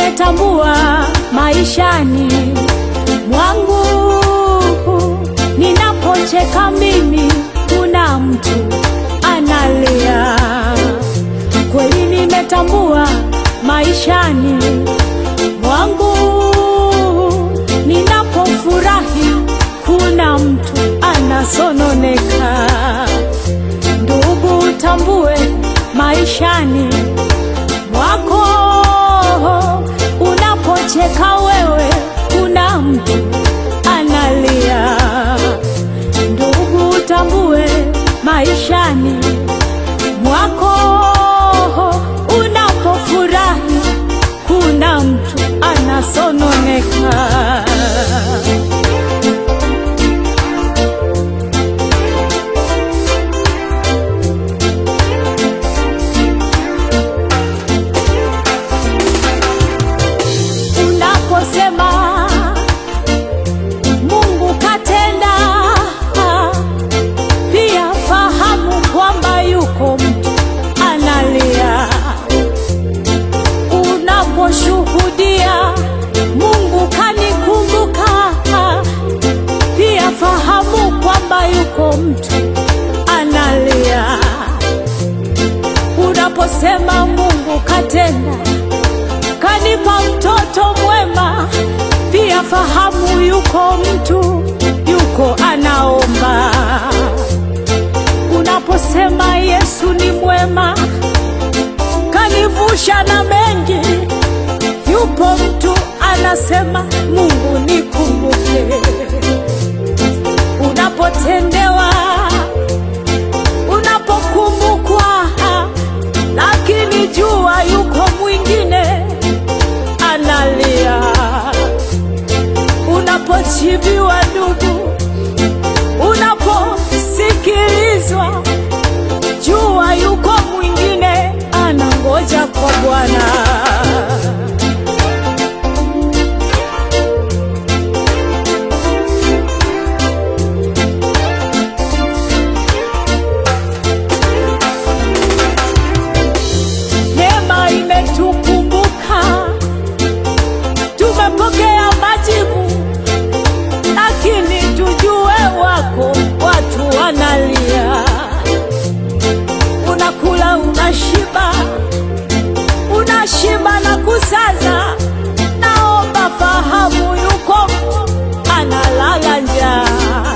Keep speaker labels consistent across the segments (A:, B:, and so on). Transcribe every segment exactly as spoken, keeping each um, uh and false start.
A: nimetambua maishani mwangu, ninapocheka mimi kuna mtu analia. Kweli nimetambua maishani mwangu, ninapofurahi kuna mtu anasononeka. Ndugu, utambue maishani mwako, unapocheka wewe kuna mtu analia. Ndugu, utambue maishani mwako, unapofurahi kuna mtu anasononeka. Unaposema Mungu katenda, pia fahamu kwamba yuko mtu analia. Unaposhuhudia Mungu kanikumbuka, pia fahamu kwamba yuko mtu analia. Unaposema Mungu katenda, kanipa mtoto mwema, pia fahamu yuko mtu yuko anaomba. Unaposema Yesu ni mwema, kanivusha na mengi, yupo mtu anasema Mungu nikumbuke. Unapotendewa, unapokumbukwa, lakini jua yuko mwingine analia. Unapochibiwa ndugu, unaposikilizwa, jua yuko mwingine anangoja kwa Bwana. Neema imetukumbuka, tumepokea majibu, lakini tujue wako watu wanalia. Unakula unashiba, unashiba na kusaza, naomba fahamu yuko analala njaa.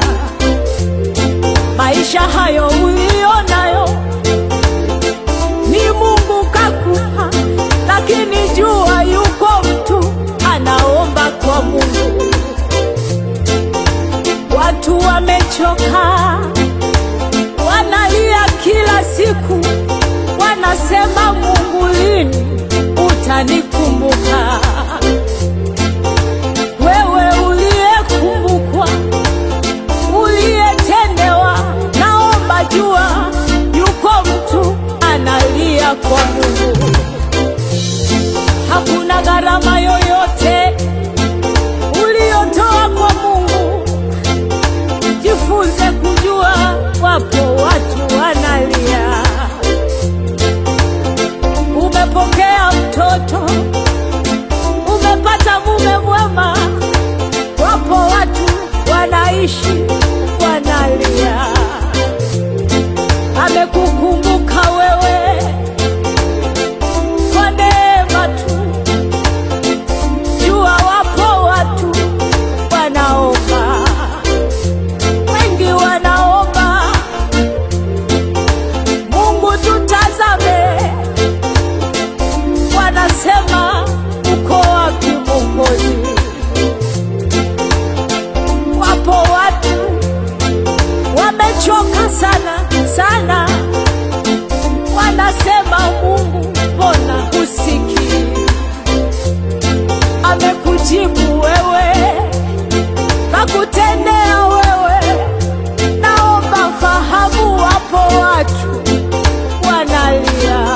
A: Maisha hayo ulionayo ni Mungu kakupa, lakini jua yuko mtu anaomba kwa Mungu. Watu wamechoka, wanalia kila siku, wanasema Mungu lini utanikumbuka? Wewe uliyekumbukwa, uliyetendewa, naomba jua yuko mtu analia kwa Mungu. Hakuna gharama yoyote uliyotoa kwa Mungu. Jifunze kujua wapo watu wanalia. Umepokea mtoto, umepata mume mwema, wapo watu wanaishi wanalia. Amekukumbuka wewe kwa neema tu, jua wapo watu wanaomba, wengi wanaomba Mungu tutazame. Wanasema uko wapi Mwokozi? Wapo watu wamechoka sana sana, wanasema Mungu mbona husikii? Amekujibu wewe, kakutendea wewe, naomba fahamu wapo watu wanalia.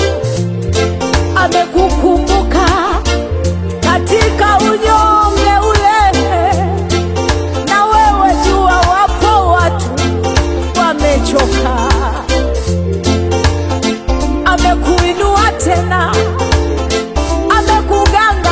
A: Amekukumbuka katika unyonge ule, na wewe jua wapo watu wamechoka. Amekuinua tena, amekuganga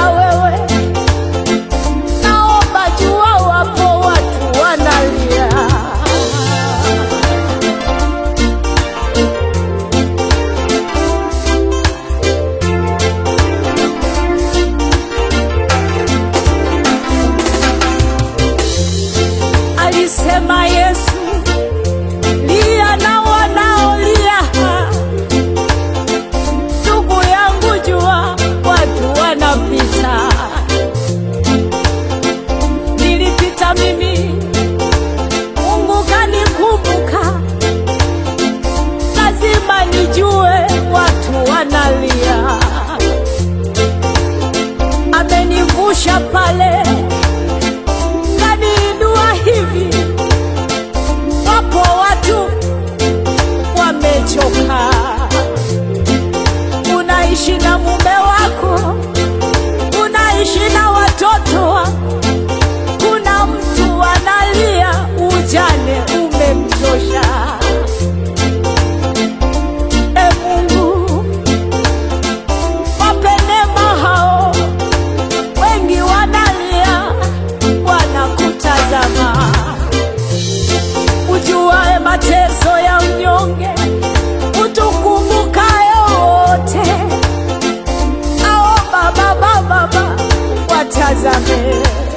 A: pale kaniinua hivi. Wapo watu wamechoka. Unaishi na mume wako, unaishi na watoto wako, kuna mtu analia ujane umemtosha. E Mungu, wape neema hao, wengi wanalia wanakutazama. Ujuae mateso ya mnyonge, utukumbukaye wote, naomba Baba, Baba watazame.